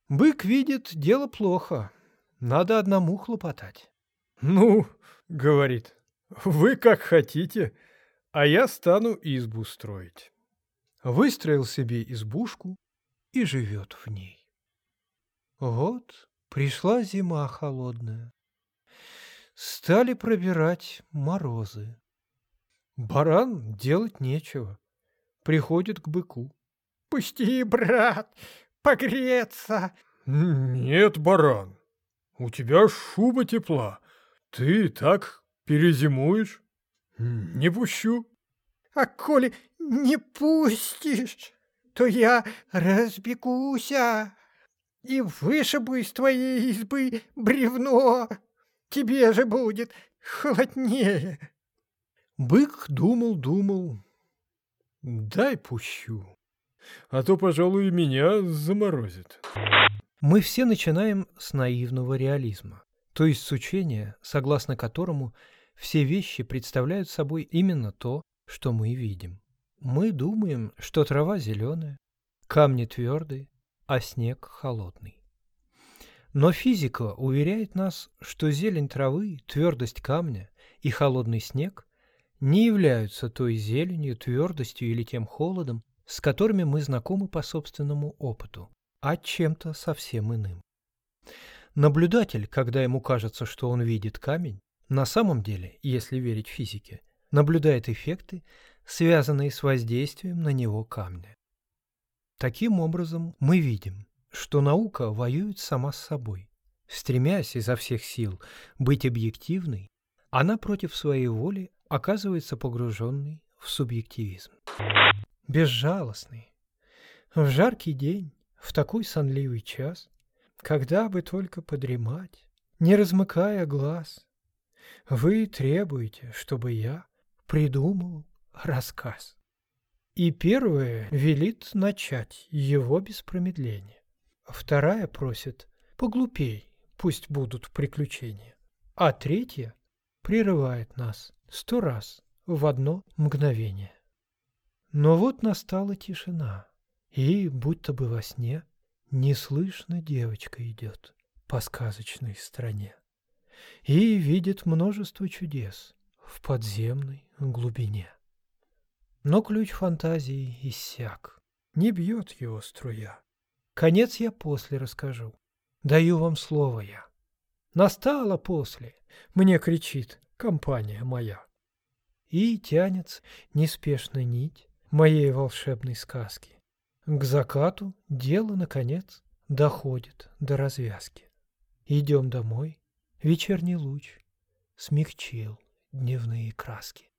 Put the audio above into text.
Бык видит, дело плохо. Надо одному хлопотать. «Ну, — говорит, — вы как хотите, а я стану избу строить». Выстроил себе избушку и живет в ней. Вот пришла зима холодная. Стали пробирать морозы. Баран делать нечего. Приходит к быку. Пусти, брат, погреться. «Нет, баран, у тебя шуба тепла, ты так перезимуешь? Не пущу». А коли не пустишь, то я разбегуся и вышибу из твоей избы бревно. Тебе же будет холоднее. Бык думал, дай пущу. А то, пожалуй, и меня заморозит. Мы все начинаем с наивного реализма, то есть с учения, согласно которому все вещи представляют собой именно то, что мы видим. Мы думаем, что трава зеленая, камни твердые, а снег холодный. Но физика уверяет нас, что зелень травы, твердость камня и холодный снег не являются той зеленью, твердостью или тем холодом, с которыми мы знакомы по собственному опыту, а чем-то совсем иным. Наблюдатель, когда ему кажется, что он видит камень, на самом деле, если верить физике, наблюдает эффекты, связанные с воздействием на него камня. Таким образом, мы видим, что наука воюет сама с собой. Стремясь изо всех сил быть объективной, она против своей воли оказывается погруженной в субъективизм. Безжалостный. В жаркий день, в такой сонливый час, когда бы только подремать, не размыкая глаз, вы требуете, чтобы я придумал рассказ. И первая велит начать его без промедления. Вторая просит поглупей, пусть будут приключения. А третья прерывает нас 100 раз в одно мгновение. Но вот настала тишина, и, будто бы во сне, неслышно девочка идет по сказочной стране и видит множество чудес в подземной глубине. Но ключ фантазии иссяк, не бьет его струя. Конец я после расскажу, даю вам слово я. Настало после, мне кричит компания моя. И тянется неспешно нить моей волшебной сказки. К закату дело, наконец, доходит до развязки. Идем домой, вечерний луч смягчил дневные краски.